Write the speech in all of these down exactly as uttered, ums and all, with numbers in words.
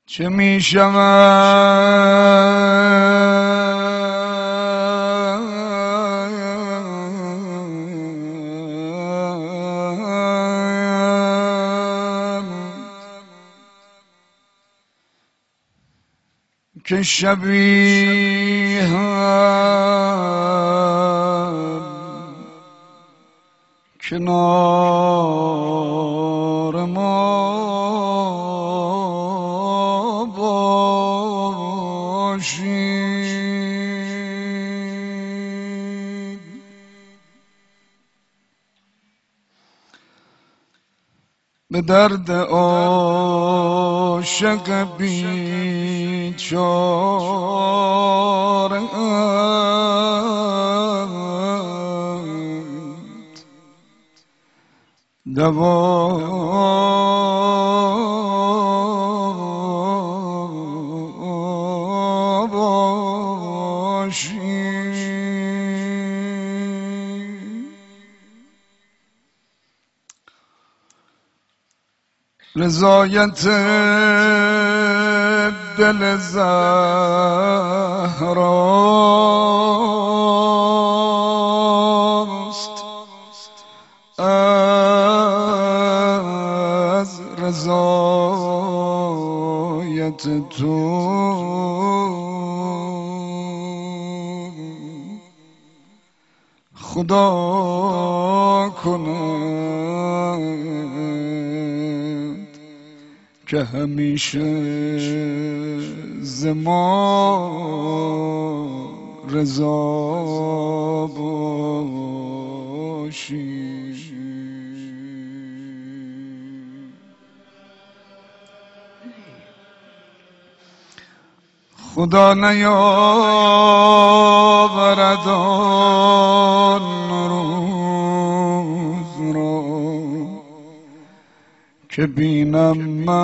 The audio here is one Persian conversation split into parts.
چه می شود که شبیهم کنار ما باشی. به درد عاشق بیچاره دوا باشی. رضایت دل زهراست از رضایت تو خدا کند که همیشه ز ما رضا باشی. خدا نیاورد آن روز را که بینم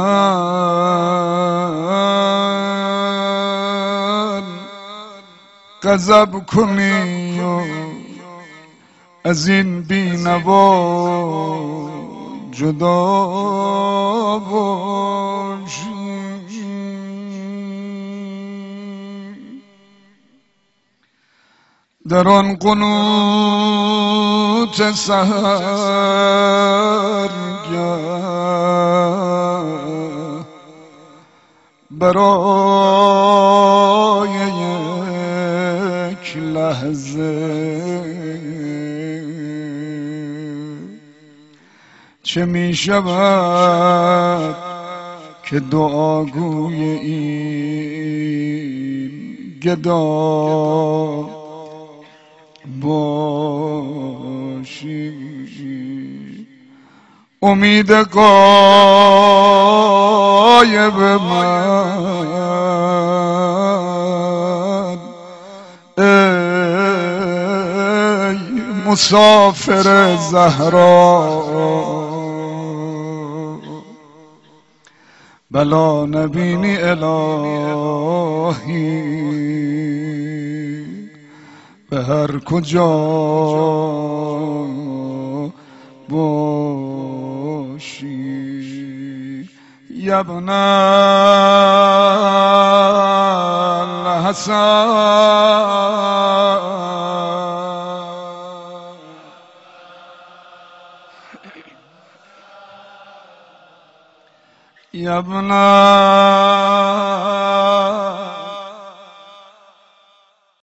من غضب کنی و از این بینوا جدا باشی. در آن قنوت سحرگه برای یک لحظه چه می شود که دعاگوی این گدا باشی. امید غایب من ای مسافر زهرا بلا نبینی الهی به هر کجا باشی. یبن الحسن یبن